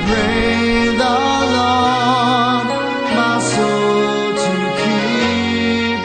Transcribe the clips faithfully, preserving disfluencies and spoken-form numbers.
pray the Lord my soul to keep,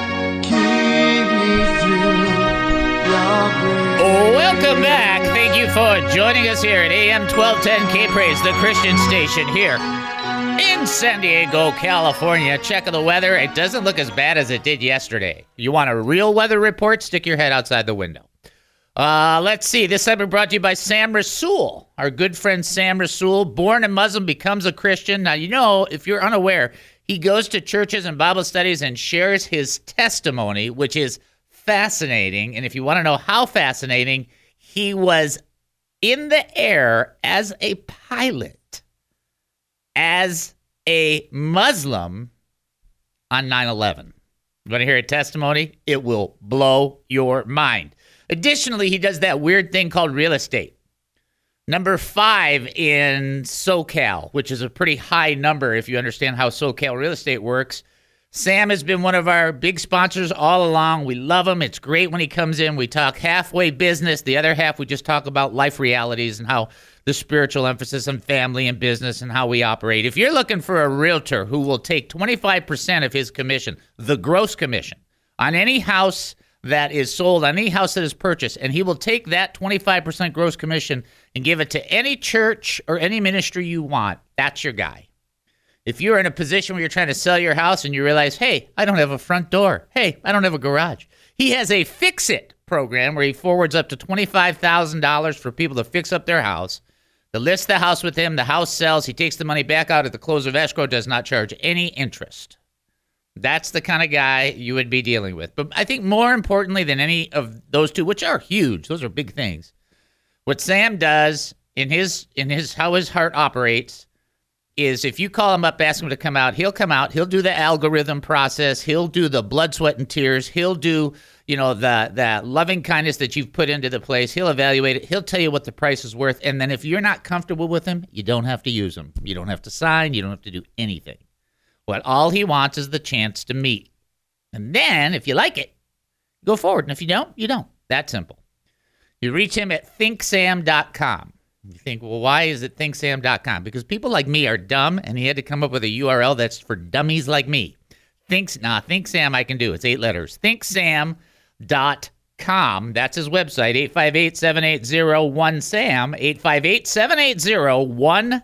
keep me through your grace. Welcome back. Thank you for joining us here at A M twelve ten K-Praise, the Christian station here in San Diego, California. Checking the weather. It doesn't look as bad as it did yesterday. You want a real weather report? Stick your head outside the window. Uh, let's see. This segment brought to you by Sam Rasool. Our good friend Sam Rasool, born a Muslim, becomes a Christian. Now, you know, if you're unaware, he goes to churches and Bible studies and shares his testimony, which is fascinating. And if you want to know how fascinating, he was in the air as a pilot, as a Muslim on nine eleven. You want to hear a testimony? It will blow your mind. Additionally, he does that weird thing called real estate. Number five in SoCal, which is a pretty high number if you understand how SoCal real estate works. Sam has been one of our big sponsors all along. We love him. It's great when he comes in. We talk halfway business. The other half, we just talk about life realities and how the spiritual emphasis on family and business and how we operate. If you're looking for a realtor who will take twenty-five percent of his commission, the gross commission, on any house that is sold, on any house that is purchased, and he will take that twenty-five percent gross commission and give it to any church or any ministry you want, that's your guy. If you're in a position where you're trying to sell your house and you realize, hey, I don't have a front door. Hey, I don't have a garage. He has a Fix-It program where he forwards up to twenty-five thousand dollars for people to fix up their house. They list the house with him. The house sells. He takes the money back out at the close of escrow, does not charge any interest. That's the kind of guy you would be dealing with. But I think more importantly than any of those two, which are huge, those are big things, what Sam does in his in his how his heart operates is if you call him up, ask him to come out, he'll come out, he'll do the algorithm process, he'll do the blood, sweat, and tears, he'll do, you know, the, the loving kindness that you've put into the place, he'll evaluate it, he'll tell you what the price is worth, and then if you're not comfortable with him, you don't have to use him. You don't have to sign, you don't have to do anything. What all he wants is the chance to meet. And then, if you like it, go forward, and if you don't, you don't. That simple. You reach him at think sam dot com. You think, well, why is it think sam dot com? Because people like me are dumb, and he had to come up with a U R L that's for dummies like me. Thinks, nah, ThinkSam I can do. It's eight letters. think sam dot com. That's his website, eight five eight, seven eight zero, one SAM, eight five eight, seven eight zero, one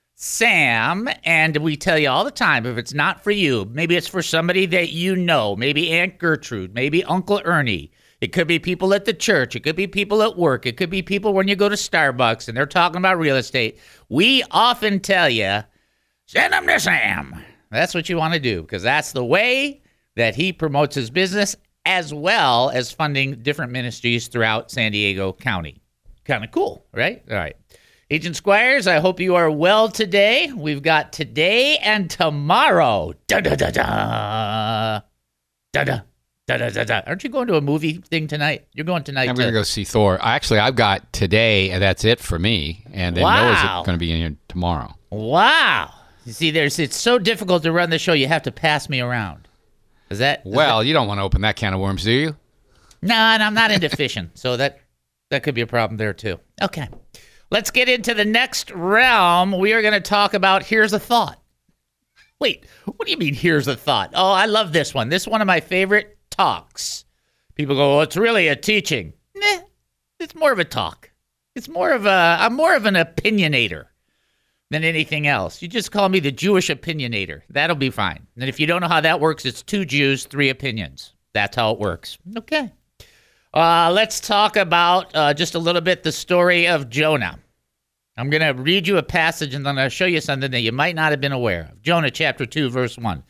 SAM. And we tell you all the time, if it's not for you, maybe it's for somebody that you know, maybe Aunt Gertrude, maybe Uncle Ernie. It could be people at the church. It could be people at work. It could be people when you go to Starbucks and they're talking about real estate. We often tell you, send them to Sam. That's what you want to do because that's the way that he promotes his business as well as funding different ministries throughout San Diego County. Kind of cool, right? All right. Agent Squires, I hope you are well today. We've got today and tomorrow. Da-da-da-da. Da-da. Da-da-da-da. Aren't you going to a movie thing tonight? You're going tonight. I'm going to go see Thor. Actually, I've got today, and that's it for me. And then wow. Noah's going to be in here tomorrow. Wow. You see, there's it's so difficult to run the show, you have to pass me around. Is that? Is well, that... you don't want to open that can of worms, do you? No, and I'm not into fishing, so that that could be a problem there, too. Okay. Let's get into the next realm. We are going to talk about Here's a Thought. Wait, what do you mean, Here's a Thought? Oh, I love this one. This is one of my favorite talks. People go, well, it's really a teaching. Nah, it's more of a talk. It's more of a, I'm more of an opinionator than anything else. You just call me the Jewish opinionator. That'll be fine. And if you don't know how that works, it's two Jews, three opinions. That's how it works. Okay. Uh, let's talk about uh, just a little bit the story of Jonah. I'm going to read you a passage and then I'll show you something that you might not have been aware of. Jonah chapter two, verse one.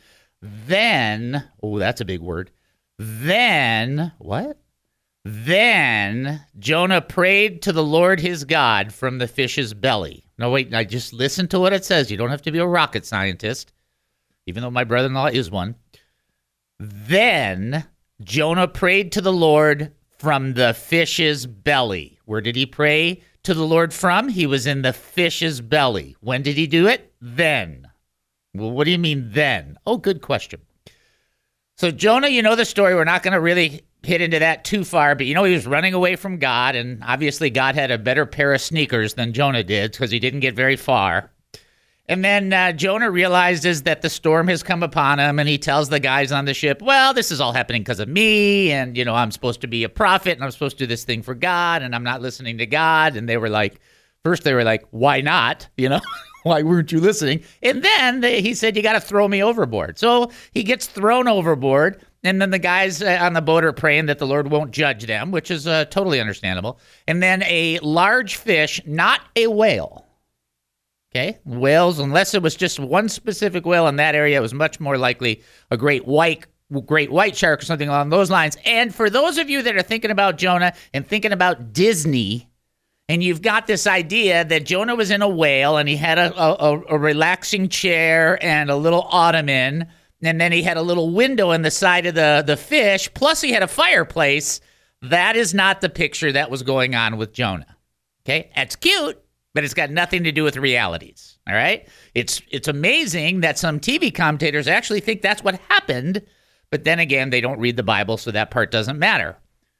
Then, oh, that's a big word. Then, what? Then Jonah prayed to the Lord his God from the fish's belly. No, wait, I just listen to what it says. You don't have to be a rocket scientist, even though my brother-in-law is one. Then Jonah prayed to the Lord from the fish's belly. Where did he pray to the Lord from? He was in the fish's belly. When did he do it? Then. Well, what do you mean then? Oh, good question. So Jonah, you know the story. We're not going to really hit into that too far, but you know he was running away from God, and obviously God had a better pair of sneakers than Jonah did because he didn't get very far. And then uh, Jonah realizes that the storm has come upon him, and he tells the guys on the ship, well, this is all happening because of me, and, you know, I'm supposed to be a prophet, and I'm supposed to do this thing for God, and I'm not listening to God. And they were like, first they were like, why not? You know, why weren't you listening? And then they, he said, you got to throw me overboard. So he gets thrown overboard, and then the guys uh, on the boat are praying that the Lord won't judge them, which is uh, totally understandable. And then a large fish, not a whale, okay, whales, unless it was just one specific whale in that area, it was much more likely a great white great white shark or something along those lines. And for those of you that are thinking about Jonah and thinking about Disney, and you've got this idea that Jonah was in a whale and he had a, a, a relaxing chair and a little ottoman, and then he had a little window in the side of the, the fish, plus he had a fireplace, that is not the picture that was going on with Jonah. Okay, that's cute, but it's got nothing to do with realities, all right? It's it's amazing that some T V commentators actually think that's what happened, but then again, they don't read the Bible, so that part doesn't matter.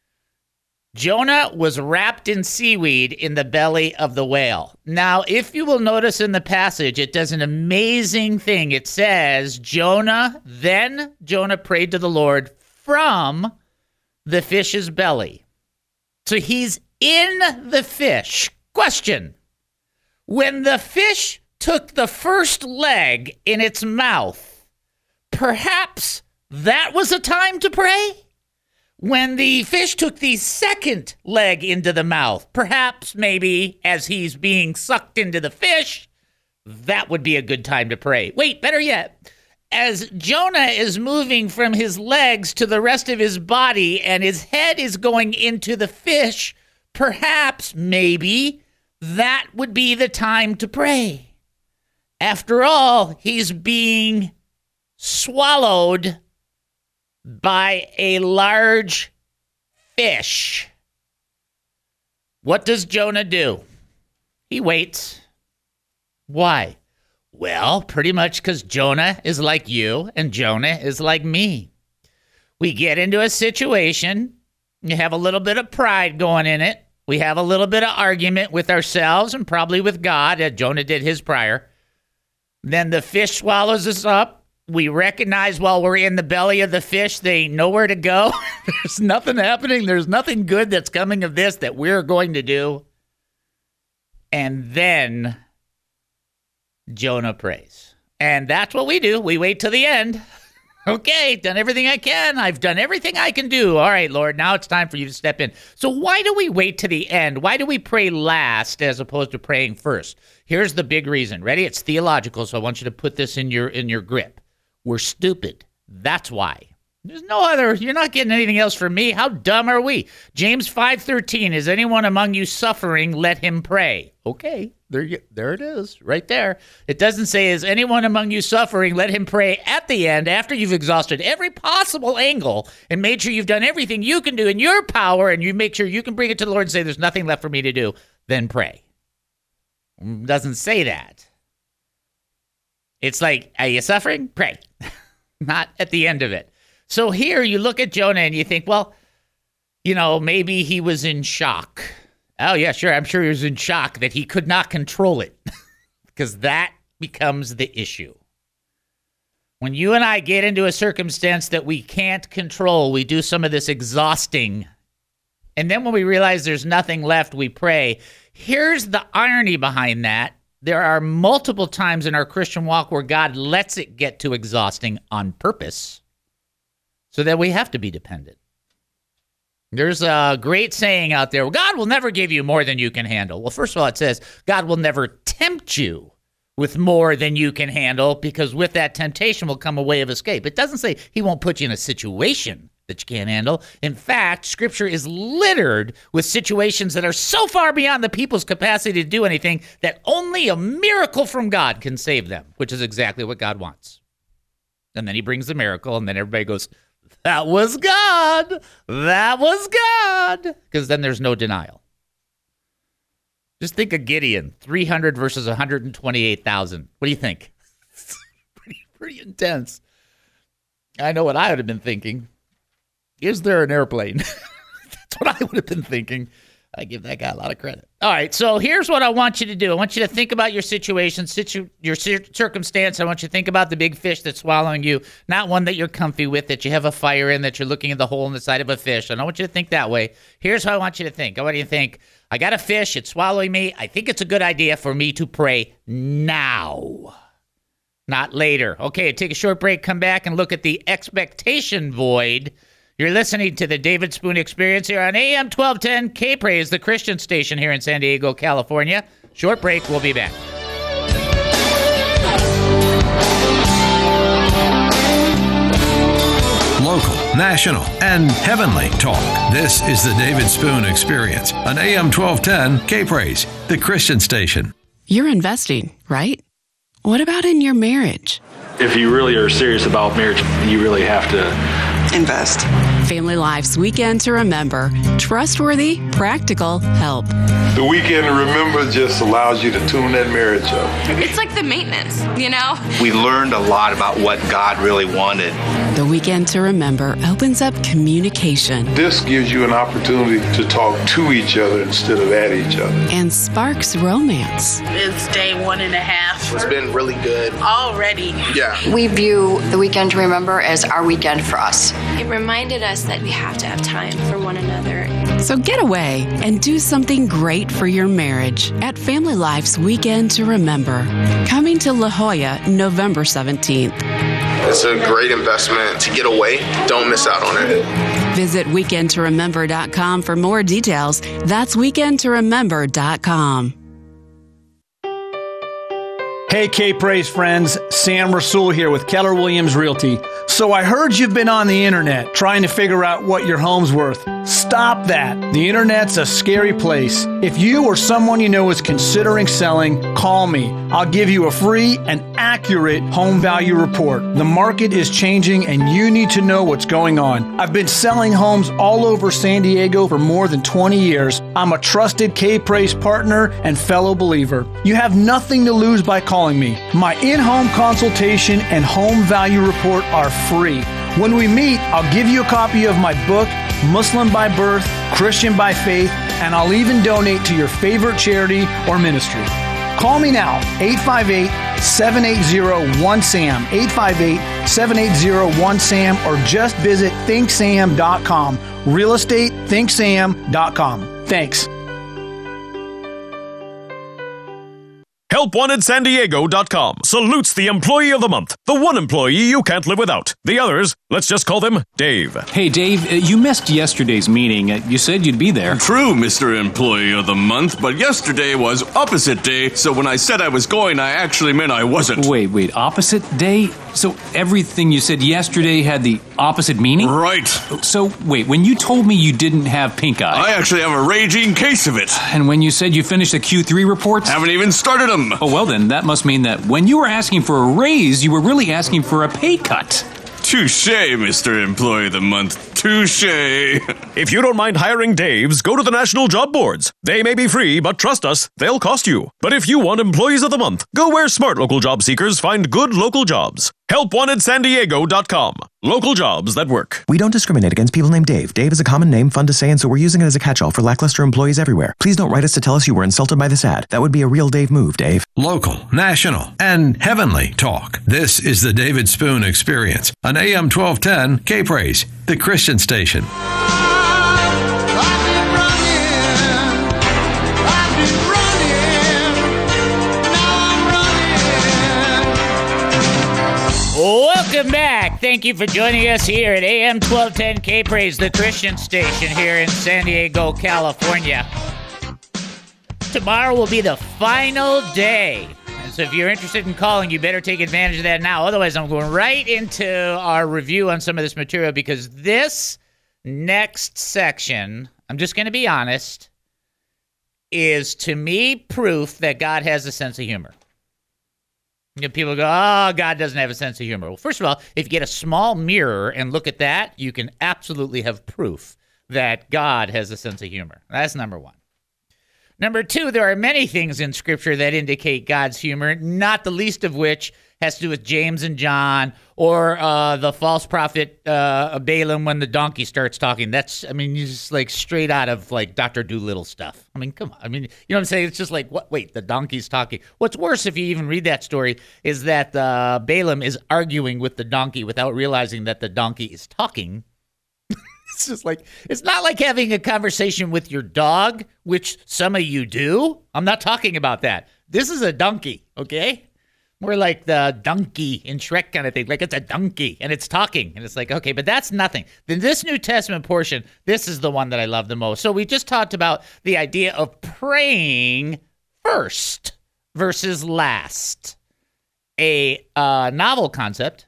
Jonah was wrapped in seaweed in the belly of the whale. Now, if you will notice in the passage, it does an amazing thing. It says, Jonah, then Jonah prayed to the Lord from the fish's belly. So he's in the fish. Question. When the fish took the first leg in its mouth, perhaps that was a time to pray? When the fish took the second leg into the mouth, perhaps maybe as he's being sucked into the fish, that would be a good time to pray. Wait, better yet, as Jonah is moving from his legs to the rest of his body and his head is going into the fish, perhaps, maybe, that would be the time to pray. After all, he's being swallowed by a large fish. What does Jonah do? He waits. Why? Well, pretty much because Jonah is like you and Jonah is like me. We get into a situation, you have a little bit of pride going in it. We have a little bit of argument with ourselves and probably with God, as Jonah did his prior. Then the fish swallows us up. We recognize while we're in the belly of the fish, they ain't nowhere to go. There's nothing happening. There's nothing good that's coming of this that we're going to do. And then Jonah prays. And that's what we do. We wait till the end. Okay, done everything I can. I've done everything I can do. All right, Lord, now it's time for you to step in. So why do we wait to the end? Why do we pray last as opposed to praying first? Here's the big reason. Ready? It's theological, so I want you to put this in your in your grip. We're stupid. That's why. There's no other. You're not getting anything else from me. How dumb are we? James five thirteen, is anyone among you suffering? Let him pray. Okay, there, you, there it is, right there. It doesn't say, is anyone among you suffering? Let him pray at the end after you've exhausted every possible angle and made sure you've done everything you can do in your power and you make sure you can bring it to the Lord and say, there's nothing left for me to do. Then pray. It doesn't say that. It's like, are you suffering? Pray. Not at the end of it. So here you look at Jonah and you think, well, you know, maybe he was in shock. Oh, yeah, sure. I'm sure he was in shock that he could not control it because that becomes the issue. When you and I get into a circumstance that we can't control, we do some of this exhausting. And then when we realize there's nothing left, we pray. Here's the irony behind that. There are multiple times in our Christian walk where God lets it get too exhausting on purpose so that we have to be dependent. There's a great saying out there, well, God will never give you more than you can handle. Well, first of all, it says God will never tempt you with more than you can handle because with that temptation will come a way of escape. It doesn't say he won't put you in a situation that you can't handle. In fact, Scripture is littered with situations that are so far beyond the people's capacity to do anything that only a miracle from God can save them, which is exactly what God wants. And then he brings the miracle, and then everybody goes, that was God. That was God. Because then there's no denial. Just think of Gideon, three hundred versus one hundred twenty-eight thousand. What do you think? pretty, pretty intense. I know what I would have been thinking. Is there an airplane? That's what I would have been thinking. I give that guy a lot of credit. All right, so here's what I want you to do. I want you to think about your situation, situ- your cir- circumstance. I want you to think about the big fish that's swallowing you, not one that you're comfy with, that you have a fire in, that you're looking at the hole in the side of a fish. I don't want you to think that way. Here's how I want you to think. I want you to think, I got a fish, it's swallowing me. I think it's a good idea for me to pray now, not later. Okay, take a short break, come back and look at the expectation void. You're listening to the David Spoon Experience here on A M twelve ten K-Praise, the Christian station here in San Diego, California. Short break, we'll be back. Local, national, and heavenly talk. This is the David Spoon Experience on A M twelve ten K-Praise, the Christian station. You're investing, right? What about in your marriage? If you really are serious about marriage, you really have to invest. Family Life's Weekend to Remember. Trustworthy, practical help. The Weekend to Remember just allows you to tune that marriage up. It's like the maintenance, you know? We learned a lot about what God really wanted. The Weekend to Remember opens up communication. This gives you an opportunity to talk to each other instead of at each other. And sparks romance. It's day one and a half. It's been really good. Already. Yeah. We view the Weekend to Remember as our weekend for us. It reminded us that we have to have time for one another. So get away and do something great for your marriage at Family Life's Weekend to Remember. Coming to La Jolla, November seventeenth. It's a great investment to get away. Don't miss out on it. Visit weekend to remember dot com for more details. That's weekend to remember dot com. Hey, K-Praise friends, Sam Rasul here with Keller Williams Realty. So I heard you've been on the internet trying to figure out what your home's worth. Stop that. The internet's a scary place. If you or someone you know is considering selling, call me. I'll give you a free and accurate home value report. The market is changing and you need to know what's going on. I've been selling homes all over San Diego for more than twenty years. I'm a trusted K-Praise partner and fellow believer. You have nothing to lose by calling me. My in-home consultation and home value report are free. When we meet, I'll give you a copy of my book, Muslim by Birth, Christian by Faith, and I'll even donate to your favorite charity or ministry. Call me now, eight five eight, seven eight zero, one S A M, eight five eight, seven eight zero, one S A M, or just visit think sam dot com. Real estate, think sam dot com. Thanks. help wanted san diego dot com salutes the employee of the month, the one employee you can't live without. The others, let's just call them Dave. Hey, Dave, uh, you missed yesterday's meeting. Uh, you said you'd be there. True, Mister Employee of the Month, but yesterday was opposite day, so when I said I was going, I actually meant I wasn't. Wait, wait, opposite day? So everything you said yesterday had the opposite meaning? Right. So, wait, when you told me you didn't have pink eye... I actually have a raging case of it. And when you said you finished the Q three reports? Haven't even started them. Oh, well then, that must mean that when you were asking for a raise, you were really asking for a pay cut. Touché, Mister Employee of the Month. Touché. If you don't mind hiring Daves, go to the national job boards. They may be free, but trust us, they'll cost you. But if you want employees of the month, go where smart local job seekers find good local jobs. help wanted san diego dot com. Local jobs that work. We don't discriminate against people named Dave. Dave is a common name, fun to say, and so we're using it as a catch-all for lackluster employees everywhere. Please don't write us to tell us you were insulted by this ad. That would be a real Dave move, Dave. Local, national, and heavenly talk. This is the David Spoon Experience on A M twelve ten K-Praise, the Christian station. Welcome back. Thank you for joining us here at A M twelve ten K-Praise, the Christian station here in San Diego, California. Tomorrow will be the final day. And so if you're interested in calling, you better take advantage of that now. Otherwise, I'm going right into our review on some of this material because this next section, I'm just going to be honest, is to me proof that God has a sense of humor. You know, people go, oh, God doesn't have a sense of humor. Well, first of all, if you get a small mirror and look at that, you can absolutely have proof that God has a sense of humor. That's number one. Number two, there are many things in Scripture that indicate God's humor, not the least of which has to do with James and John, or uh, the false prophet uh, Balaam when the donkey starts talking. That's, I mean, just like straight out of like Doctor Dolittle stuff. I mean, come on. I mean, you know what I'm saying? It's just like, what? Wait, the donkey's talking. What's worse, if you even read that story, is that uh, Balaam is arguing with the donkey without realizing that the donkey is talking. It's just like, it's not like having a conversation with your dog, which some of you do. I'm not talking about that. This is a donkey, okay? More like the donkey in Shrek kind of thing. Like it's a donkey and it's talking. And it's like, okay, but that's nothing. Then this New Testament portion, this is the one that I love the most. So we just talked about the idea of praying first versus last. A uh, novel concept.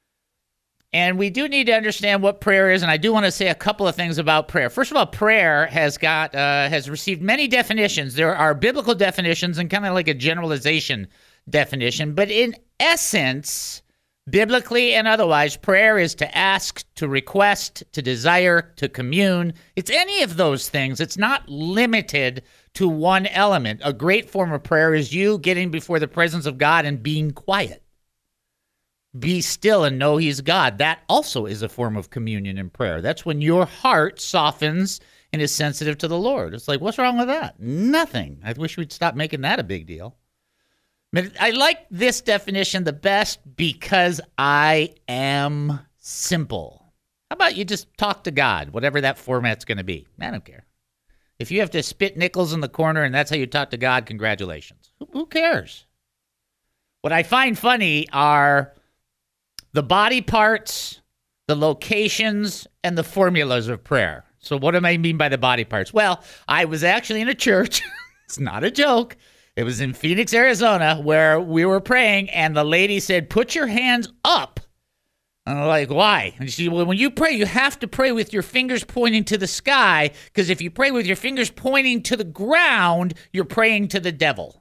And we do need to understand what prayer is, and I do want to say a couple of things about prayer. First of all, prayer has got uh, has received many definitions. There are biblical definitions and kind of like a generalization definition, but in essence, biblically and otherwise, prayer is to ask, to request, to desire, to commune. It's any of those things. It's not limited to one element. A great form of prayer is you getting before the presence of God and being quiet. Be still and know he's God. That also is a form of communion and prayer. That's when your heart softens and is sensitive to the Lord. It's like, what's wrong with that? Nothing. I wish we'd stop making that a big deal. But I like this definition the best because I am simple. How about you just talk to God, whatever that format's going to be? I don't care. If you have to spit nickels in the corner and that's how you talk to God, congratulations. Who, who cares? What I find funny are the body parts, the locations, and the formulas of prayer. So what do I mean by the body parts? Well, I was actually in a church. It's not a joke. It was in Phoenix, Arizona, where we were praying, and the lady said, put your hands up. And I'm like, why? And she said, well, when you pray, you have to pray with your fingers pointing to the sky, because if you pray with your fingers pointing to the ground, you're praying to the devil.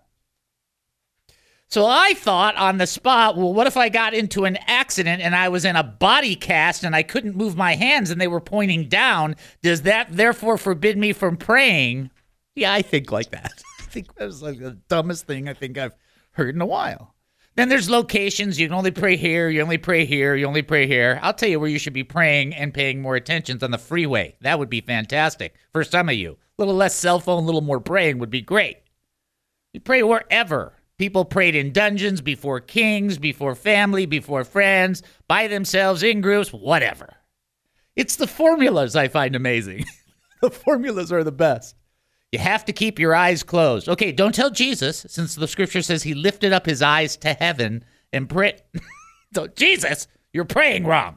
So I thought on the spot, well, what if I got into an accident and I was in a body cast and I couldn't move my hands and they were pointing down? Does that therefore forbid me from praying? Yeah, I think like that. I think that was like the dumbest thing I think I've heard in a while. Then there's locations. You can only pray here. You only pray here. You only pray here. I'll tell you where you should be praying and paying more attention on the freeway. That would be fantastic for some of you. A little less cell phone, a little more praying would be great. You pray wherever. People prayed in dungeons, before kings, before family, before friends, by themselves, in groups, whatever. It's the formulas I find amazing. The formulas are the best. You have to keep your eyes closed. Okay, don't tell Jesus, since the scripture says he lifted up his eyes to heaven and prayed. So, Jesus, you're praying wrong.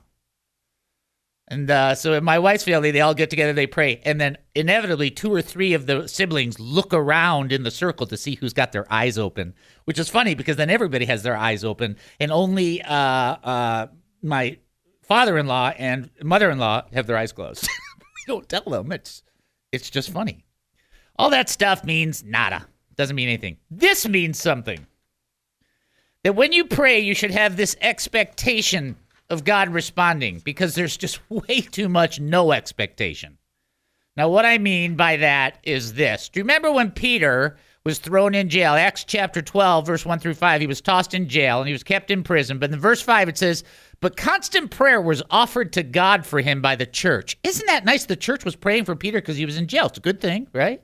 And uh, so in my wife's family, they all get together, they pray. And then inevitably, two or three of the siblings look around in the circle to see who's got their eyes open, which is funny because then everybody has their eyes open. And only uh, uh, my father-in-law and mother-in-law have their eyes closed. We don't tell them. It's, it's just funny. All that stuff means nada. Doesn't mean anything. This means something. That when you pray, you should have this expectation of God responding, because there's just way too much no expectation. Now, what I mean by that is this. Do you remember when Peter was thrown in jail? Acts chapter twelve, verse one through five. He was tossed in jail, and he was kept in prison. But in verse five, it says, but constant prayer was offered to God for him by the church. Isn't that nice? The church was praying for Peter because he was in jail. It's a good thing, right?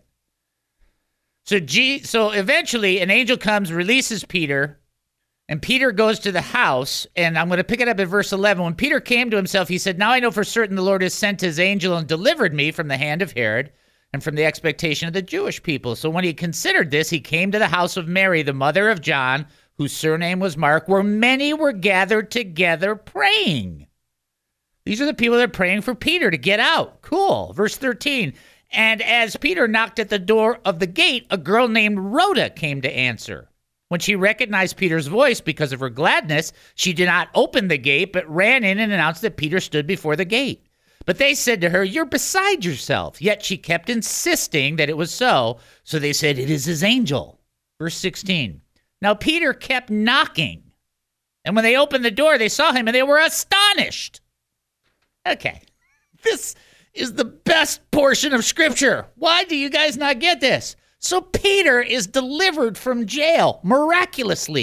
So, G- so eventually, an angel comes, releases Peter, and Peter goes to the house, and I'm going to pick it up at verse eleven. When Peter came to himself, he said, now I know for certain the Lord has sent his angel and delivered me from the hand of Herod and from the expectation of the Jewish people. So when he considered this, he came to the house of Mary, the mother of John, whose surname was Mark, where many were gathered together praying. These are the people that are praying for Peter to get out. Cool. Verse thirteen. And as Peter knocked at the door of the gate, a girl named Rhoda came to answer. When she recognized Peter's voice because of her gladness, she did not open the gate, but ran in and announced that Peter stood before the gate. But they said to her, you're beside yourself. Yet she kept insisting that it was so. So they said, it is his angel. Verse sixteen. Now Peter kept knocking. And when they opened the door, they saw him and they were astonished. Okay, this is the best portion of Scripture. Why do you guys not get this? So Peter is delivered from jail miraculously.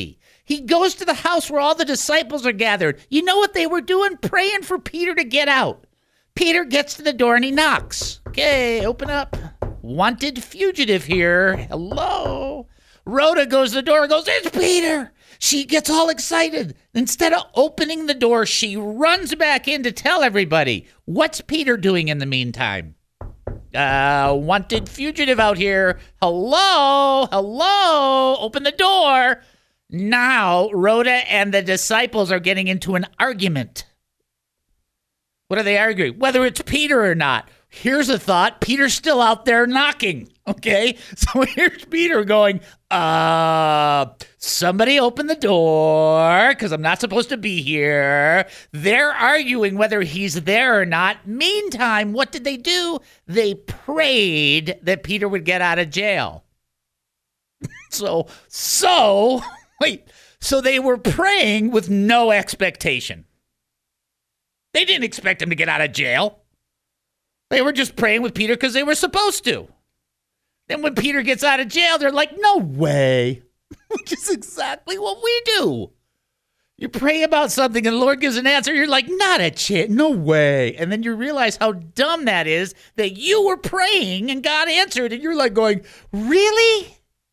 He goes to the house where all the disciples are gathered. You know what they were doing? Praying for Peter to get out. Peter gets to the door and he knocks. Okay, open up. Wanted fugitive here. Hello. Rhoda goes to the door and goes, it's Peter. She gets all excited. Instead of opening the door, she runs back in to tell everybody. What's Peter doing in the meantime? Uh, wanted fugitive out here. Hello, hello, open the door. Now, Rhoda and the disciples are getting into an argument. What are they arguing? Whether it's Peter or not. Here's a thought. Peter's still out there knocking, okay? So here's Peter going, uh, somebody open the door because I'm not supposed to be here. They're arguing whether he's there or not. Meantime, what did they do? They prayed that Peter would get out of jail. so, so, wait, so they were praying with no expectation. They didn't expect him to get out of jail. They were just praying with Peter because they were supposed to. Then when Peter gets out of jail, they're like, no way. Which is exactly what we do. You pray about something and the Lord gives an answer. You're like, not a chance. No way. And then you realize how dumb that is that you were praying and God answered. And you're like going, really?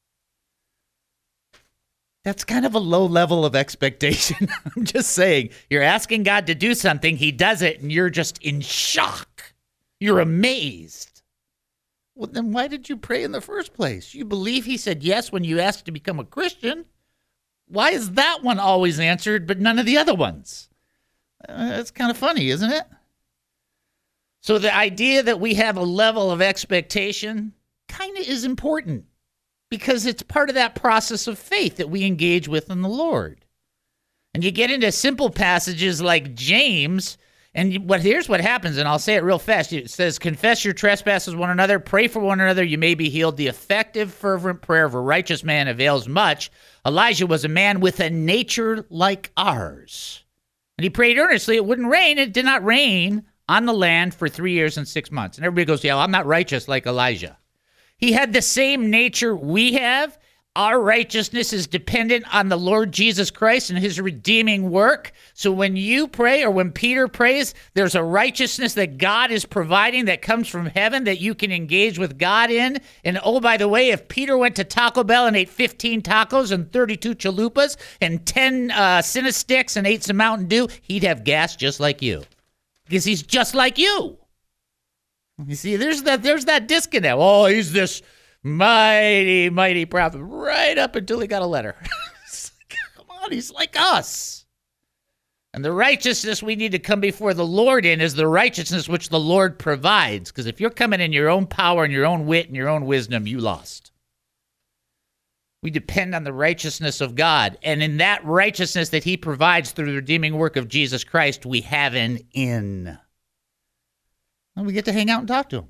That's kind of a low level of expectation. I'm just saying, you're asking God to do something. He does it and you're just in shock. You're amazed. Well, then why did you pray in the first place? You believe he said yes when you asked to become a Christian. Why is that one always answered, but none of the other ones? Uh, that's kind of funny, isn't it? So the idea that we have a level of expectation kind of is important because it's part of that process of faith that we engage with in the Lord. And you get into simple passages like James. And what here's what happens, and I'll say it real fast. It says, confess your trespasses one another, pray for one another, you may be healed. The effective, fervent prayer of a righteous man avails much. Elijah was a man with a nature like ours. And he prayed earnestly, it wouldn't rain. It did not rain on the land for three years and six months. And everybody goes, yeah, well, I'm not righteous like Elijah. He had the same nature we have. Our righteousness is dependent on the Lord Jesus Christ and his redeeming work. So when you pray or when Peter prays, there's a righteousness that God is providing that comes from heaven that you can engage with God in. And oh, by the way, if Peter went to Taco Bell and ate fifteen tacos and thirty-two chalupas and ten uh, Cinesticks and ate some Mountain Dew, he'd have gas just like you because he's just like you. You see, there's that, there's that disconnect. Oh, he's this mighty, mighty prophet, right up until he got a letter. Come on, he's like us. And the righteousness we need to come before the Lord in is the righteousness which the Lord provides. Because if you're coming in your own power and your own wit and your own wisdom, you lost. We depend on the righteousness of God. And in that righteousness that he provides through the redeeming work of Jesus Christ, we have an in. And we get to hang out and talk to him.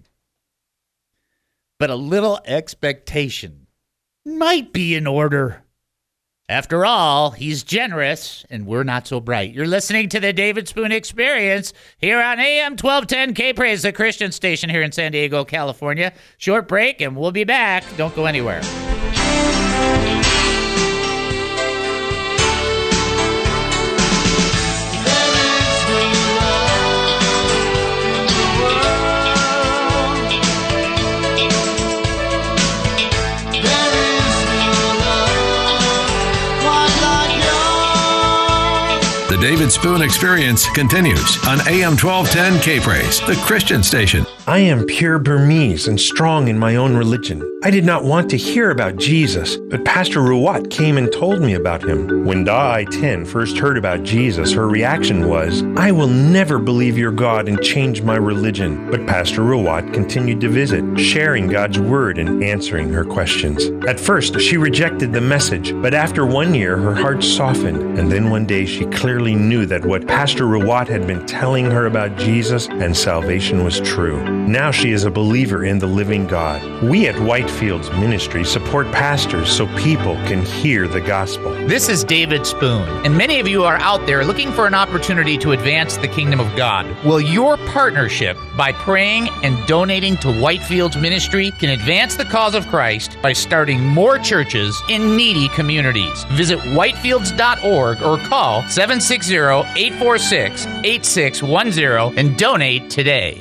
But a little expectation might be in order. After all, he's generous, and we're not so bright. You're listening to the David Spoon Experience here on A M twelve ten K-Praise, the Christian station here in San Diego, California. Short break, and we'll be back. Don't go anywhere. The David Spoon Experience continues on A M twelve ten K-Praise, the Christian station. I am pure Burmese and strong in my own religion. I did not want to hear about Jesus, but Pastor Ruwat came and told me about him. When Da I ten first heard about Jesus, her reaction was, I will never believe your God and change my religion. But Pastor Ruwat continued to visit, sharing God's word and answering her questions. At first, she rejected the message, but after one year, her heart softened, and then one day she clearly knew that what Pastor Ruwat had been telling her about Jesus and salvation was true. Now she is a believer in the living God. We at Whitefields Ministry support pastors so people can hear the gospel. This is David Spoon, and many of you are out there looking for an opportunity to advance the kingdom of God. Well, your partnership by praying and donating to Whitefields Ministry can advance the cause of Christ by starting more churches in needy communities. Visit whitefields dot org or call seven six zero, eight four six, eight six one zero and donate today.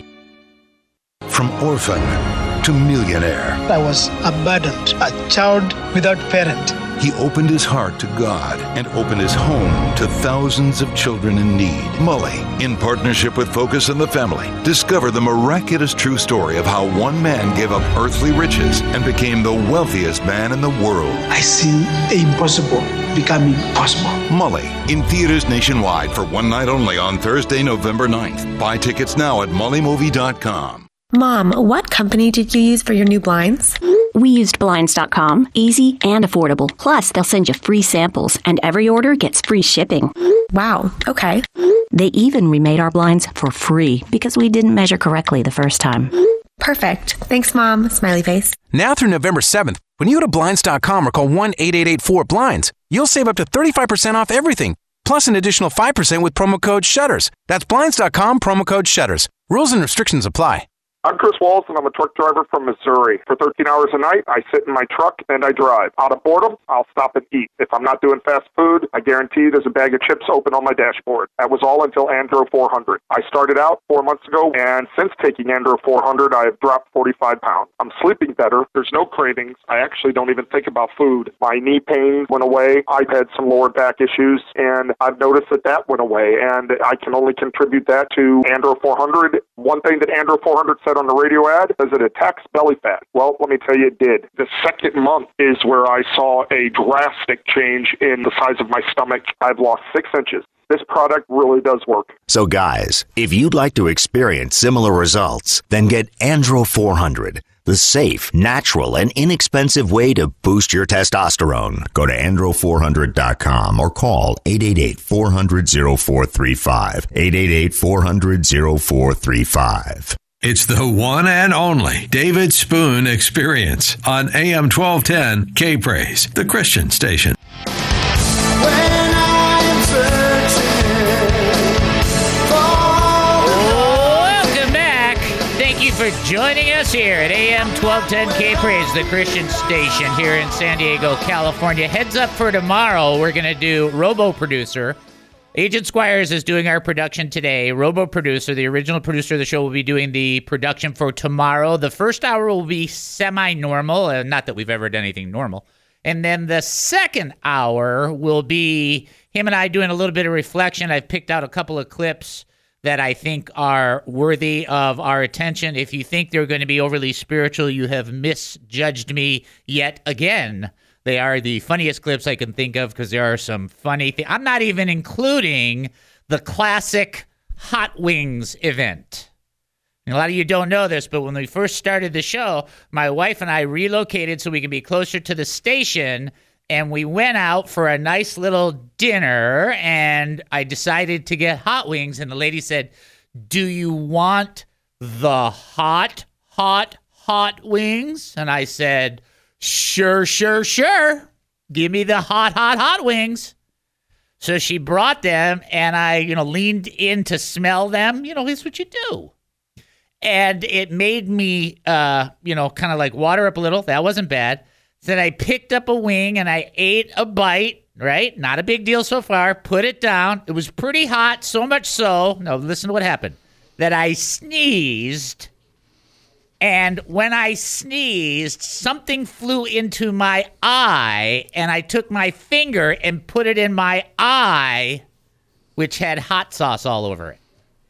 From orphan to millionaire, I was abandoned, a child without parent. He opened his heart to God and opened his home to thousands of children in need. Mully, in partnership with Focus on the Family, discover the miraculous true story of how one man gave up earthly riches and became the wealthiest man in the world. I see the impossible becoming possible. Mully, in theaters nationwide for one night only on Thursday, November ninth. Buy tickets now at mully movie dot com. Mom, what company did you use for your new blinds? We used Blinds dot com. Easy and affordable. Plus, they'll send you free samples, and every order gets free shipping. Wow, okay. They even remade our blinds for free because we didn't measure correctly the first time. Perfect. Thanks, Mom. Smiley face. Now through November seventh, when you go to Blinds dot com or call one eight eight eight four blinds, you'll save up to thirty-five percent off everything, plus an additional five percent with promo code SHUTTERS. That's Blinds dot com, promo code SHUTTERS. Rules and restrictions apply. I'm Chris Walls, and I'm a truck driver from Missouri. For thirteen hours a night, I sit in my truck and I drive. Out of boredom, I'll stop and eat. If I'm not doing fast food, I guarantee there's a bag of chips open on my dashboard. That was all until Andro four hundred. I started out four months ago, and since taking Andro four hundred, I have dropped forty-five pounds. I'm sleeping better. There's no cravings. I actually don't even think about food. My knee pain went away. I've had some lower back issues, and I've noticed that that went away, and I can only contribute that to Andro four hundred. One thing that Andro four hundred said on the radio ad is it attacks belly fat. Well, let me tell you, it did. The second month is where I saw a drastic change in the size of my stomach. I've lost six inches. This product really does work. So guys, if you'd like to experience similar results, then get Andro four hundred, the safe, natural, and inexpensive way to boost your testosterone. Go to andro four hundred dot com or call eight eight eight, four hundred, oh four three five, eight eight eight, four hundred, oh four three five. It's the one and only David Spoon Experience on A M twelve ten K-Praise, the Christian station. Welcome back. Thank you for joining us here at A M twelve ten K-Praise, the Christian station here in San Diego, California. Heads up for tomorrow, we're going to do Robo Producer. Agent Squires is doing our production today. Robo Producer, the original producer of the show, will be doing the production for tomorrow. The first hour will be semi-normal, uh, not that we've ever done anything normal. And then the second hour will be him and I doing a little bit of reflection. I've picked out a couple of clips that I think are worthy of our attention. If you think they're going to be overly spiritual, you have misjudged me yet again. They are the funniest clips I can think of because there are some funny things. I'm not even including the classic Hot Wings event. And a lot of you don't know this, but when we first started the show, my wife and I relocated so we could be closer to the station, and we went out for a nice little dinner, and I decided to get hot wings, and the lady said, "Do you want the hot, hot, hot wings?" And I said, Sure, sure, sure. Give me the hot, hot, hot wings. So she brought them, and I, you know, leaned in to smell them. You know, here's what you do. And it made me, uh, you know, kind of like water up a little. That wasn't bad. Then I picked up a wing, and I ate a bite, right? Not a big deal so far. Put it down. It was pretty hot, so much so. Now, listen to what happened. That I sneezed. And when I sneezed, something flew into my eye, and I took my finger and put it in my eye, which had hot sauce all over it.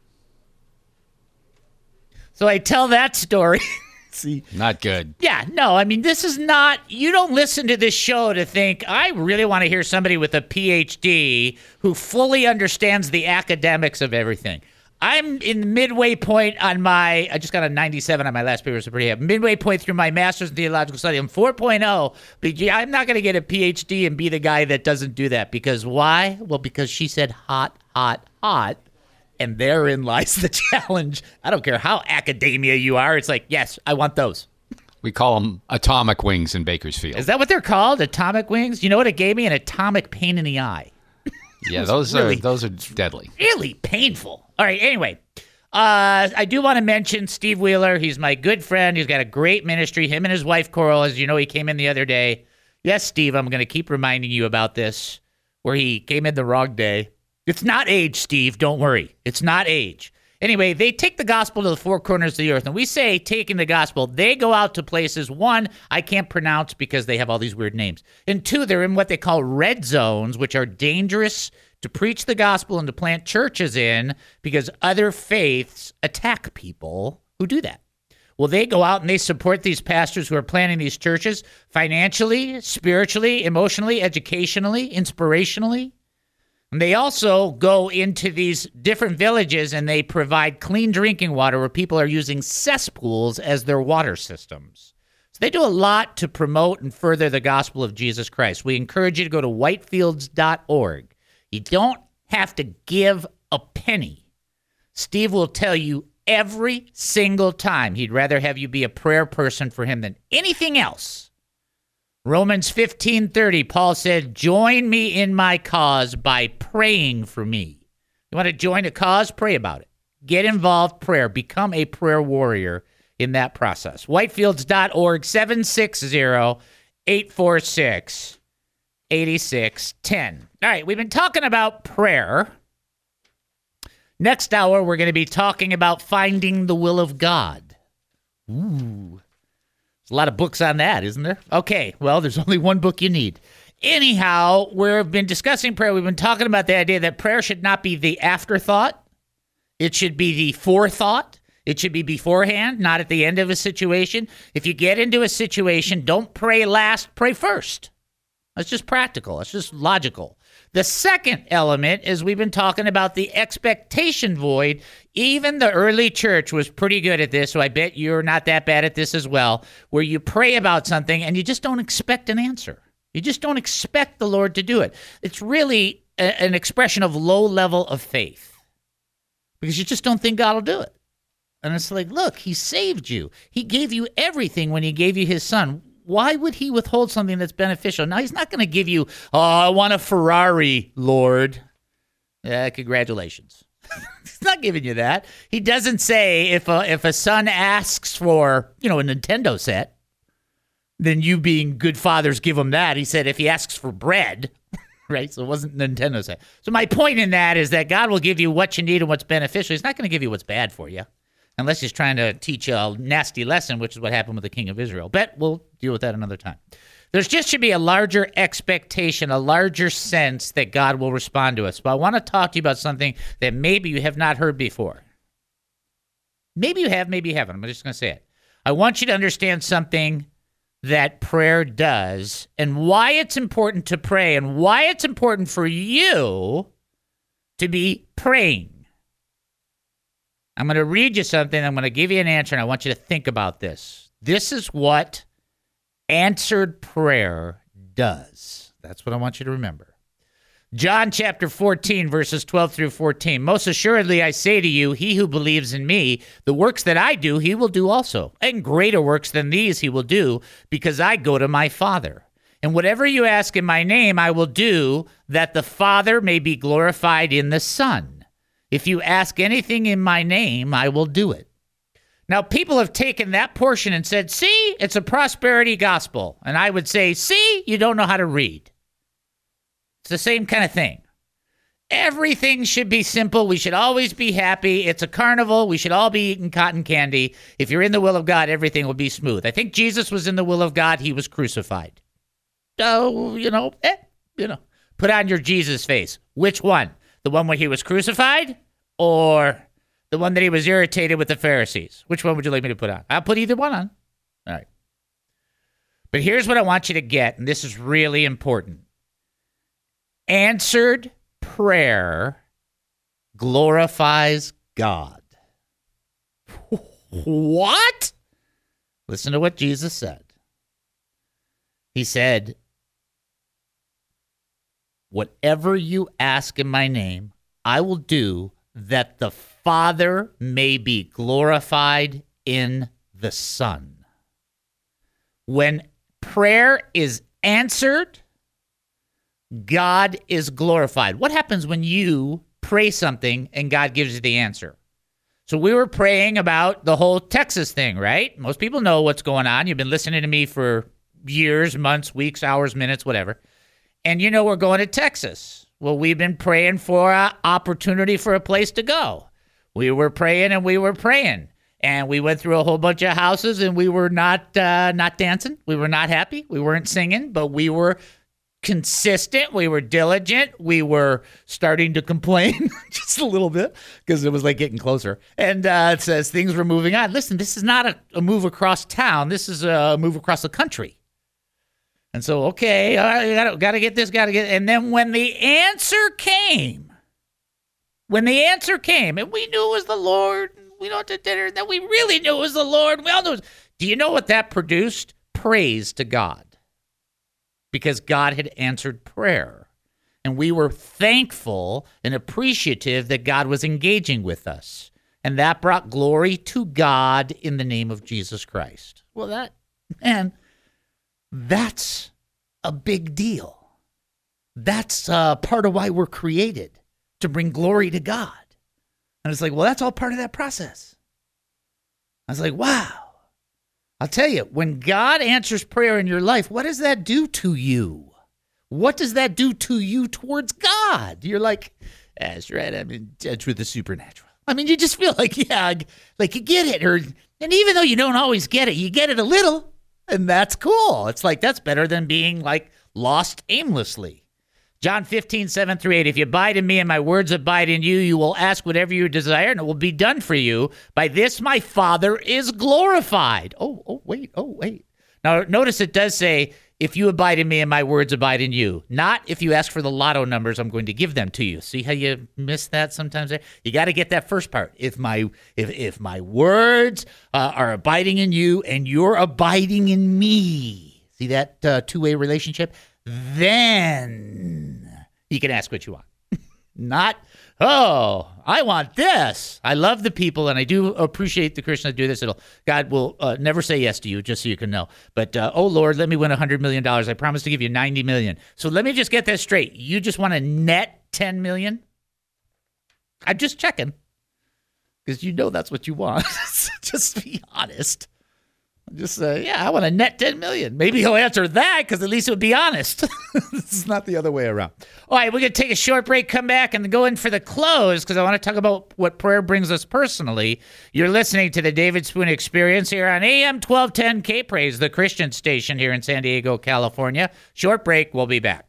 So I tell that story. See, not good. Yeah, no, I mean, this is not, you don't listen to this show to think, I really want to hear somebody with a P H D who fully understands the academics of everything. I'm in the midway point on my, I just got a ninety-seven on my last paper, so pretty happy. Midway point through my master's in theological study. I'm four point oh, but I'm not going to get a P H D and be the guy that doesn't do that. Because why? Well, because she said hot, hot, hot. And therein lies the challenge. I don't care how academia you are. It's like, yes, I want those. We call them atomic wings in Bakersfield. Is that what they're called? Atomic wings? You know what it gave me? An atomic pain in the eye. Yeah, those really, are those are deadly. Really painful. All right, anyway. Uh, I do want to mention Steve Wheeler. He's my good friend. He's got a great ministry. Him and his wife, Coral, as you know, he came in the other day. Yes, Steve, I'm going to keep reminding you about this, where he came in the wrong day. It's not age, Steve. Don't worry. It's not age. Anyway, they take the gospel to the four corners of the earth. And we say taking the gospel, they go out to places, one, I can't pronounce because they have all these weird names. And two, they're in what they call red zones, which are dangerous to preach the gospel and to plant churches in because other faiths attack people who do that. Well, they go out and they support these pastors who are planting these churches financially, spiritually, emotionally, educationally, inspirationally. And they also go into these different villages and they provide clean drinking water where people are using cesspools as their water systems. So they do a lot to promote and further the gospel of Jesus Christ. We encourage you to go to whitefields dot org. You don't have to give a penny. Steve will tell you every single time he'd rather have you be a prayer person for him than anything else. Romans fifteen thirty, Paul said, join me in my cause by praying for me. You want to join a cause? Pray about it. Get involved, prayer. Become a prayer warrior in that process. whitefields dot org, seven six zero, eight four six, eight six one zero. All right, we've been talking about prayer. Next hour, we're going to be talking about finding the will of God. Ooh. There's a lot of books on that, isn't there? Okay, well, there's only one book you need. Anyhow, we've been discussing prayer. We've been talking about the idea that prayer should not be the afterthought. It should be the forethought. It should be beforehand, not at the end of a situation. If you get into a situation, don't pray last, pray first. That's just practical. It's just logical. The second element is we've been talking about the expectation void. Even the early church was pretty good at this, so I bet you're not that bad at this as well, where you pray about something and you just don't expect an answer. You just don't expect the Lord to do it. It's really a, an expression of low level of faith because you just don't think God will do it. And it's like, look, he saved you. He gave you everything when he gave you his son. Why would he withhold something that's beneficial? Now, he's not going to give you, oh, I want a Ferrari, Lord. Yeah, congratulations. He's not giving you that. He doesn't say if a, if a son asks for, you know, a Nintendo set, then you being good fathers give him that. He said if he asks for bread, right? So it wasn't Nintendo set. So my point in that is that God will give you what you need and what's beneficial. He's not going to give you what's bad for you. Unless he's trying to teach you a nasty lesson, which is what happened with the king of Israel. But we'll deal with that another time. There just should be a larger expectation, a larger sense that God will respond to us. But I want to talk to you about something that maybe you have not heard before. Maybe you have, maybe you haven't. I'm just going to say it. I want you to understand something that prayer does and why it's important to pray and why it's important for you to be praying. I'm going to read you something. I'm going to give you an answer, and I want you to think about this. This is what answered prayer does. That's what I want you to remember. John chapter fourteen, verses twelve through fourteen. Most assuredly, I say to you, he who believes in me, the works that I do, he will do also. And greater works than these he will do, because I go to my Father. And whatever you ask in my name, I will do, that the Father may be glorified in the Son. If you ask anything in my name, I will do it. Now, people have taken that portion and said, see, it's a prosperity gospel. And I would say, see, you don't know how to read. It's the same kind of thing. Everything should be simple. We should always be happy. It's a carnival. We should all be eating cotton candy. If you're in the will of God, everything will be smooth. I think Jesus was in the will of God. He was crucified. So, you know, eh, you know, put on your Jesus face. Which one? The one where he was crucified or the one that he was irritated with the Pharisees? Which one would you like me to put on? I'll put either one on. All right. But here's what I want you to get, and this is really important. Answered prayer glorifies God. What? Listen to what Jesus said. He said, whatever you ask in my name, I will do, that the Father may be glorified in the Son. When prayer is answered, God is glorified. What happens when you pray something and God gives you the answer? So we were praying about the whole Texas thing, right? Most people know what's going on. You've been listening to me for years, months, weeks, hours, minutes, whatever. And you know we're going to Texas. Well, we've been praying for an opportunity for a place to go. We were praying and we were praying. And we went through a whole bunch of houses and we were not uh, not dancing. We were not happy. We weren't singing, but we were consistent. We were diligent. We were starting to complain just a little bit because it was like getting closer. And uh, it says things were moving on. Listen, this is not a, a move across town. This is a move across the country. And so, okay, all right, gotta, gotta get this, gotta get. And then when the answer came, when the answer came, and we knew it was the Lord, we went to dinner, that we really knew it was the Lord. We all knew it was, do you know what that produced? Praise to God. Because God had answered prayer. And we were thankful and appreciative that God was engaging with us. And that brought glory to God in the name of Jesus Christ. Well, that, man, that's a big deal. That's uh, part of why we're created, to bring glory to God. And it's like, well, that's all part of that process. I was like, wow. I'll tell you, when God answers prayer in your life, what does that do to you? What does that do to you towards God? You're like, that's right, I'm in touch with the supernatural. I mean, you just feel like, yeah, like you get it. Or, and even though you don't always get it, you get it a little. And that's cool. It's like, that's better than being like lost aimlessly. John fifteen, seven through eight, if you abide in me and my words abide in you, you will ask whatever you desire and it will be done for you. By this my Father is glorified. Oh, oh, wait, oh, wait. Now, notice it does say, if you abide in me and my words abide in you. Not if you ask for the lotto numbers, I'm going to give them to you. See how you miss that sometimes? You got to get that first part. If my if if my words uh, are abiding in you and you're abiding in me. See that uh, two-way relationship? Then you can ask what you want. Not, oh, I want this. I love the people, and I do appreciate the Christians that do this. It'll, God will uh, never say yes to you, just so you can know. But, uh, oh, Lord, let me win one hundred million dollars. I promise to give you ninety million dollars. So let me just get that straight. You just want to net ten million dollars? I'm just checking, because you know that's what you want. Just be honest. Just say, uh, yeah, I want to net ten million dollars. Maybe he'll answer that because at least it would be honest. This is not the other way around. All right, we're going to take a short break, come back, and go in for the close because I want to talk about what prayer brings us personally. You're listening to the David Spoon Experience here on A M twelve ten K-Praise, the Christian station here in San Diego, California. Short break, we'll be back.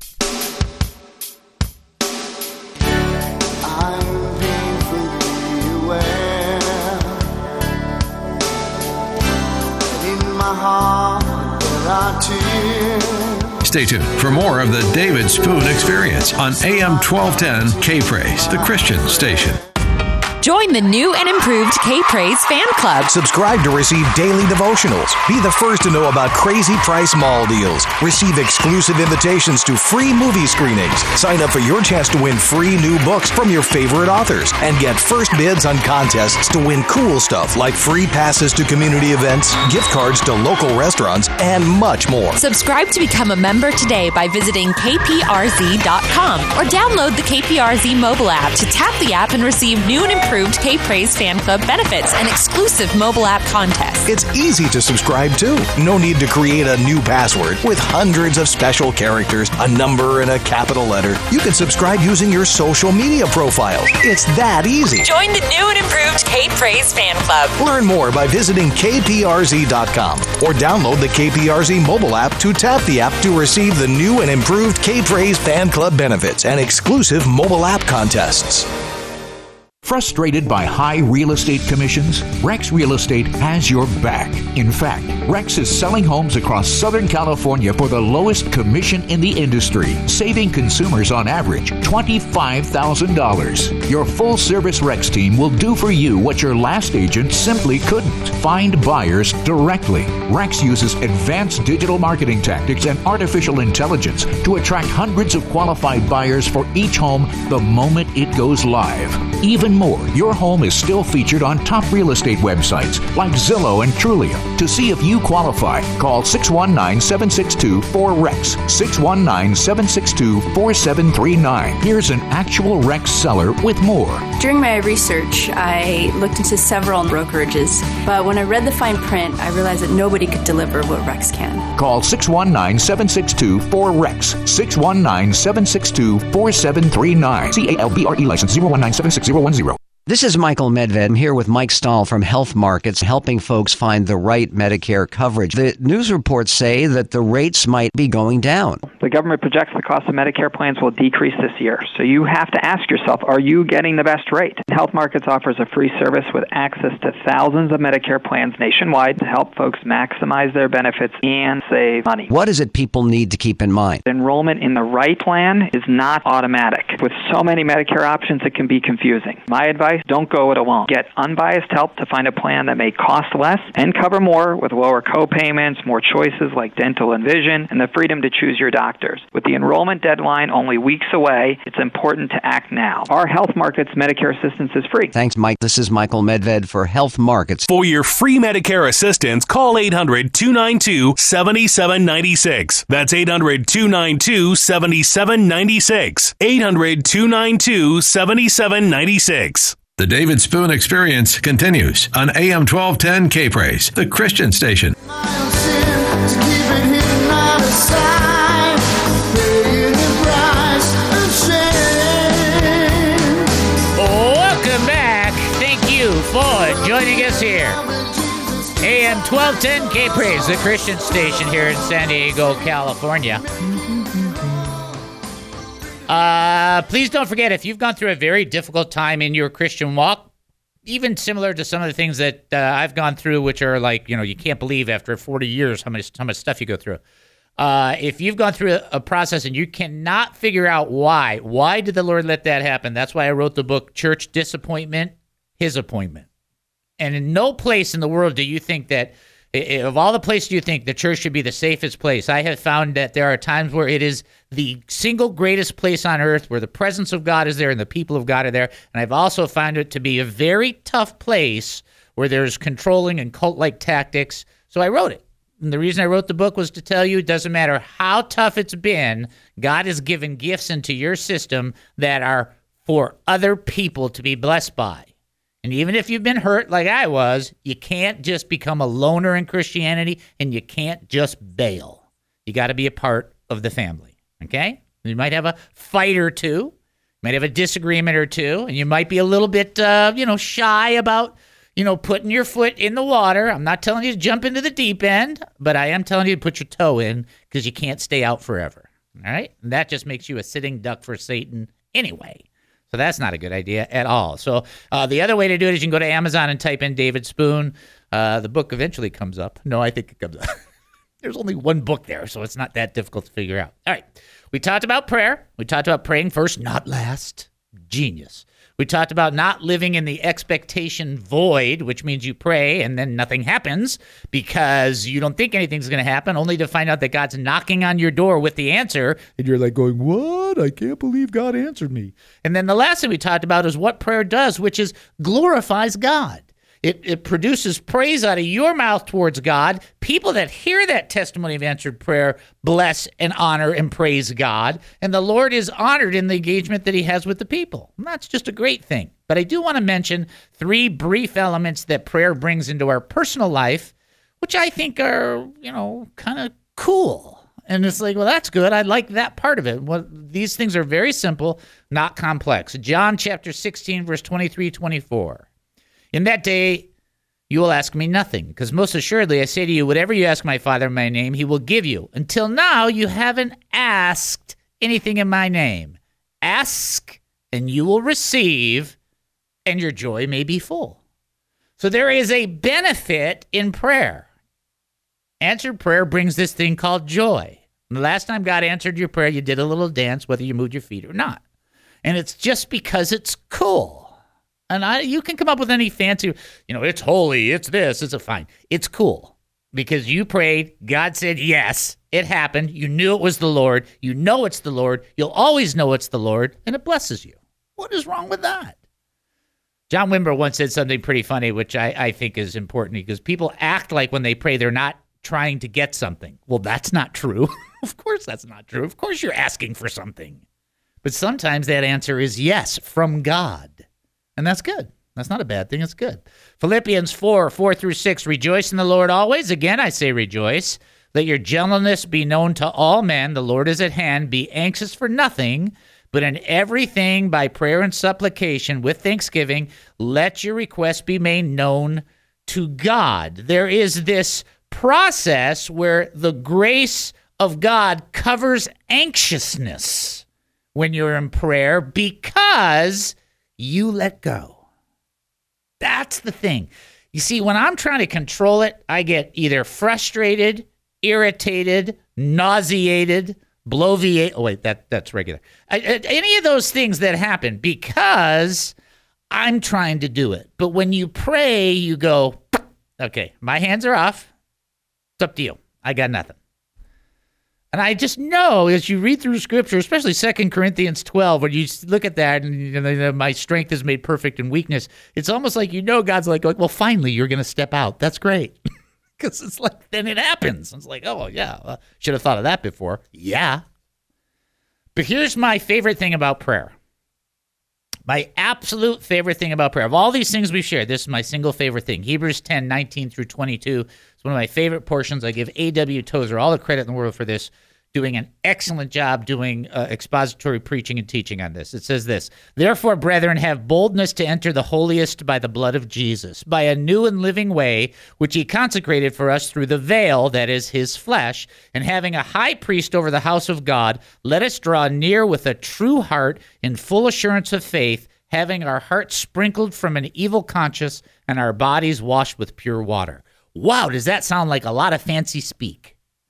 Stay tuned for more of the David Spoon Experience on A M twelve ten K-Praise, the Christian station. Join the new and improved K-Praise Fan Club. Subscribe to receive daily devotionals. Be the first to know about crazy price mall deals. Receive exclusive invitations to free movie screenings. Sign up for your chance to win free new books from your favorite authors. And get first bids on contests to win cool stuff like free passes to community events, gift cards to local restaurants, and much more. Subscribe to become a member today by visiting K P R Z dot com or download the K P R Z mobile app to tap the app and receive new and improved K-Praise Fan Club benefits and exclusive mobile app contests. It's easy to subscribe to. No need to create a new password with hundreds of special characters, a number, and a capital letter. You can subscribe using your social media profiles. It's that easy. Join the new and improved K-Praise Fan Club. Learn more by visiting K P R Z dot com or download the K P R Z mobile app to tap the app to receive the new and improved K-Praise Fan Club benefits and exclusive mobile app contests. Frustrated by high real estate commissions? Rex Real Estate has your back. In fact, Rex is selling homes across Southern California for the lowest commission in the industry, saving consumers on average twenty-five thousand dollars. Your full-service Rex team will do for you what your last agent simply couldn't. Find buyers directly. Rex uses advanced digital marketing tactics and artificial intelligence to attract hundreds of qualified buyers for each home the moment it goes live. Even more, your home is still featured on top real estate websites like Zillow and Trulia. To see if you qualify, call six one nine, seven six two, four R E X, six one nine, seven six two, four seven three nine. Here's an actual Rex seller with more. During my research, I looked into several brokerages, but when I read the fine print, I realized that nobody could deliver what Rex can. Call six one nine, seven six two, four R E X, six one nine, seven six two, four seven three nine. C A L B R E license zero one nine seven six zero one zero. This is Michael Medved. I'm here with Mike Stahl from Health Markets, helping folks find the right Medicare coverage. The news reports say that the rates might be going down. The government projects the cost of Medicare plans will decrease this year. So you have to ask yourself, are you getting the best rate? Health Markets offers a free service with access to thousands of Medicare plans nationwide to help folks maximize their benefits and save money. What is it people need to keep in mind? Enrollment in the right plan is not automatic. With so many Medicare options, it can be confusing. My advice, don't go it alone. Get unbiased help to find a plan that may cost less and cover more with lower co-payments, more choices like dental and vision, and the freedom to choose your doctors. With the enrollment deadline only weeks away, it's important to act now. Our Health Markets Medicare assistance is free. Thanks, Mike. This is Michael Medved for Health Markets. For your free Medicare assistance, call eight hundred, two nine two, seven seven nine six. That's eight hundred, two nine two, seven seven nine six. eight hundred, two nine two, seven seven nine six. The David Spoon Experience continues on A M twelve ten K-Praise, the Christian station. Welcome back. Thank you for joining us here. A M twelve ten K-Praise, the Christian station here in San Diego, California. Uh, please don't forget, if you've gone through a very difficult time in your Christian walk, even similar to some of the things that uh, I've gone through, which are like, you know, you can't believe after forty years how much, how much stuff you go through. Uh, if you've gone through a, a process and you cannot figure out why, why did the Lord let that happen? That's why I wrote the book, Church Disappointment, His Appointment. And in no place in the world do you think that, of all the places you think the church should be the safest place, I have found that there are times where it is the single greatest place on earth where the presence of God is there and the people of God are there. And I've also found it to be a very tough place where there's controlling and cult-like tactics. So I wrote it. And the reason I wrote the book was to tell you it doesn't matter how tough it's been, God has given gifts into your system that are for other people to be blessed by. And even if you've been hurt like I was, you can't just become a loner in Christianity, and you can't just bail. You got to be a part of the family, okay? You might have a fight or two. You might have a disagreement or two, and you might be a little bit, uh, you know, shy about, you know, putting your foot in the water. I'm not telling you to jump into the deep end, but I am telling you to put your toe in because you can't stay out forever, all right? And that just makes you a sitting duck for Satan anyway. So that's not a good idea at all. So uh, the other way to do it is you can go to Amazon and type in David Spoon. Uh, the book eventually comes up. No, I think it comes up. There's only one book there, so it's not that difficult to figure out. All right. We talked about prayer. We talked about praying first, not last. Genius. We talked about not living in the expectation void, which means you pray and then nothing happens because you don't think anything's going to happen, only to find out that God's knocking on your door with the answer. And you're like going, what? I can't believe God answered me. And then the last thing we talked about is what prayer does, which is glorifies God. It, it produces praise out of your mouth towards God. People that hear that testimony of answered prayer bless and honor and praise God. And the Lord is honored in the engagement that he has with the people. And that's just a great thing. But I do want to mention three brief elements that prayer brings into our personal life, which I think are, you know, kind of cool. And it's like, well, that's good. I like that part of it. Well, these things are very simple, not complex. John chapter sixteen, verse twenty-three, twenty-four. In that day, you will ask me nothing, because most assuredly I say to you, whatever you ask my Father in my name, he will give you. Until now, you haven't asked anything in my name. Ask, and you will receive. and your joy may be full. So there is a benefit in prayer. Answered prayer brings this thing called joy. And the last time God answered your prayer, you did a little dance, whether you moved your feet or not. And it's just because it's cool. And I, you can come up with any fancy, you know, it's holy, it's this, it's a fine. It's cool because you prayed, God said yes, it happened, you knew it was the Lord, you know it's the Lord, you'll always know it's the Lord, and it blesses you. What is wrong with that? John Wimber once said something pretty funny, which I, I think is important, because people act like when they pray, they're not trying to get something. Well, that's not true. Of course that's not true. Of course you're asking for something. But sometimes that answer is yes, from God. And that's good. That's not a bad thing. It's good. Philippians four, four through six, rejoice in the Lord always. Again, I say rejoice. Let your gentleness be known to all men. The Lord is at hand. Be anxious for nothing, but in everything by prayer and supplication with thanksgiving, let your requests be made known to God. There is this process where the grace of God covers anxiousness when you're in prayer because you let go. That's the thing. You see, when I'm trying to control it, I get either frustrated, irritated, nauseated, bloviate. Oh, wait, that, that's regular. I, I, any of those things that happen because I'm trying to do it. But when you pray, you go, okay, my hands are off. It's up to you. I got nothing. And I just know as you read through Scripture, especially Second Corinthians twelve, when you look at that and you know, my strength is made perfect in weakness, it's almost like you know God's like, well, finally, you're going to step out. That's great. Because it's like, then it happens. It's like, oh, yeah, well, should have thought of that before. Yeah. But here's my favorite thing about prayer. My absolute favorite thing about prayer. Of all these things we've shared, this is my single favorite thing. Hebrews ten, nineteen through twenty-two. It's one of my favorite portions. I give A W Tozer all the credit in the world for this, doing an excellent job doing uh, expository preaching and teaching on this. It says this, therefore, brethren, have boldness to enter the holiest by the blood of Jesus, by a new and living way, which he consecrated for us through the veil, that is his flesh, and having a high priest over the house of God, let us draw near with a true heart in full assurance of faith, having our hearts sprinkled from an evil conscience and our bodies washed with pure water. Wow, does that sound like a lot of fancy speak?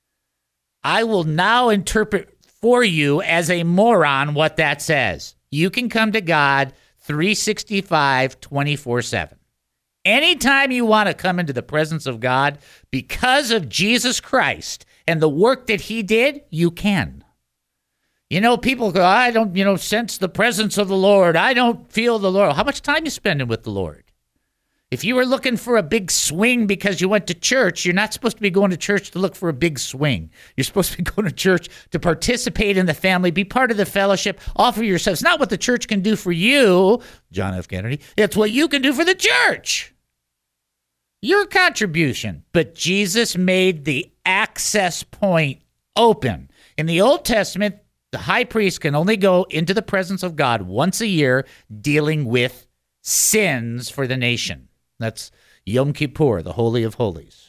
I will now interpret for you as a moron what that says. You can come to God three sixty-five, twenty-four seven. Anytime you want to come into the presence of God because of Jesus Christ and the work that he did, you can. You know, people go, I don't, you know, sense the presence of the Lord. I don't feel the Lord. How much time are you spending with the Lord? If you were looking for a big swing because you went to church, you're not supposed to be going to church to look for a big swing. You're supposed to be going to church to participate in the family, be part of the fellowship, offer yourself. It's not what the church can do for you, John F. Kennedy. It's what you can do for the church. Your contribution. But Jesus made the access point open. In the Old Testament, the high priest can only go into the presence of God once a year dealing with sins for the nation. That's Yom Kippur, the Holy of Holies.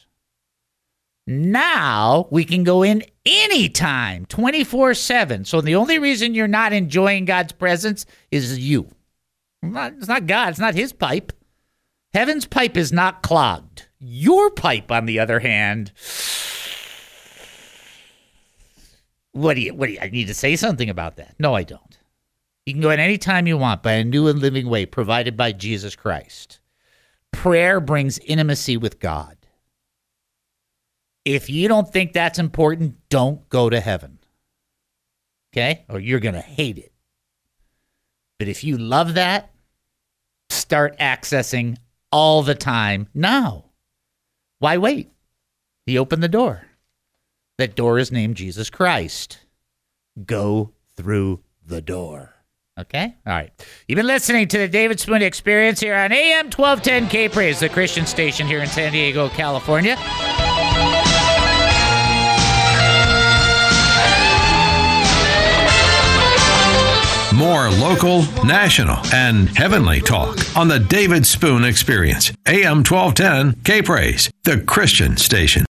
Now we can go in anytime, twenty-four seven. So the only reason you're not enjoying God's presence is you. It's not God. It's not his pipe. Heaven's pipe is not clogged. Your pipe, on the other hand, what do you, what do you, I need to say something about that. No, I don't. You can go in any time you want by a new and living way provided by Jesus Christ. Prayer brings intimacy with God. If you don't think that's important, don't go to heaven. Okay? Or you're going to hate it. But if you love that, start accessing all the time now. Why wait? He opened the door. That door is named Jesus Christ. Go through the door. Okay? All right. You've been listening to the David Spoon Experience here on A M twelve ten K-Praise, the Christian station here in San Diego, California. More local, national, and heavenly talk on the David Spoon Experience. A M twelve ten K-Praise, the Christian station.